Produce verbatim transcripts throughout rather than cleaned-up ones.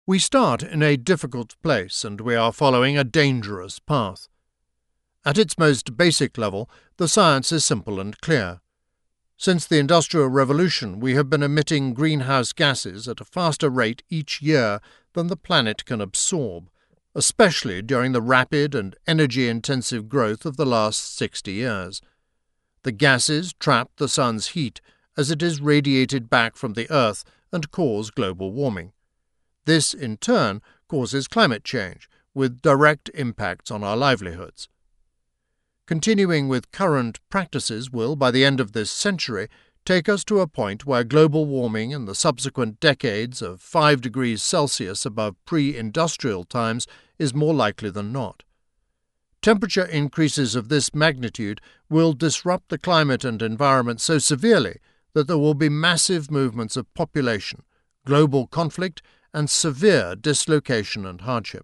We start in a difficult place and we are following a dangerous path. At its most basic level, the science is simple and clear. Since the Industrial Revolution, we have been emitting greenhouse gases at a faster rate each year than the planet can absorb, especially during the rapid and energy-intensive growth of the last sixty years. The gases trap the sun's heat as it is radiated back from the Earth and cause global warming. This, in turn, causes climate change, with direct impacts on our livelihoods. Continuing with current practices will, by the end of this century, take us to a point where global warming in the subsequent decades of five degrees Celsius above pre-industrial times is more likely than not. Temperature increases of this magnitude will disrupt the climate and environment so severely that there will be massive movements of population, global conflict, and severe dislocation and hardship.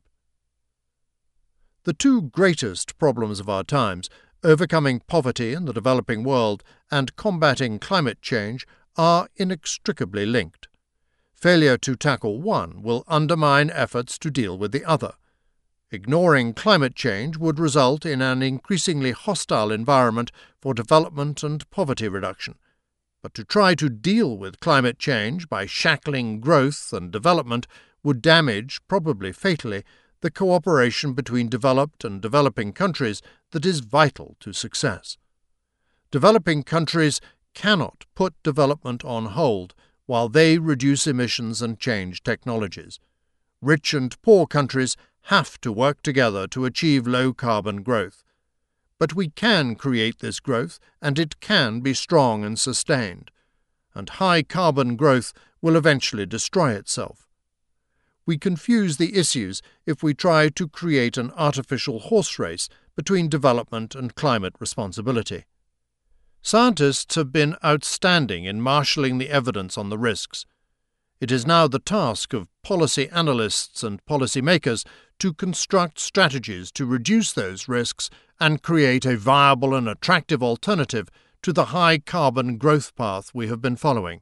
The two greatest problems of our times, overcoming poverty in the developing world and combating climate change, are inextricably linked. Failure to tackle one will undermine efforts to deal with the other. Ignoring climate change would result in an increasingly hostile environment for development and poverty reduction. But to try to deal with climate change by shackling growth and development would damage, probably fatally, the cooperation between developed and developing countries that is vital to success. Developing countries cannot put development on hold while they reduce emissions and change technologies. Rich and poor countries have to work together to achieve low-carbon growth. But we can create this growth, and it can be strong and sustained. And high-carbon growth will eventually destroy itself. We confuse the issues if we try to create an artificial horse race between development and climate responsibility. Scientists have been outstanding in marshalling the evidence on the risks. It is now the task of policy analysts and policymakers to construct strategies to reduce those risks and create a viable and attractive alternative to the high-carbon growth path we have been following.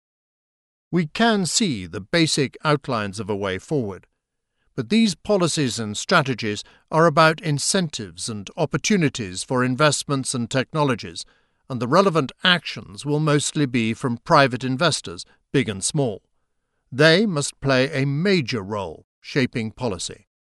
We can see the basic outlines of a way forward, but these policies and strategies are about incentives and opportunities for investments and technologies, and the relevant actions will mostly be from private investors, big and small. They must play a major role shaping policy.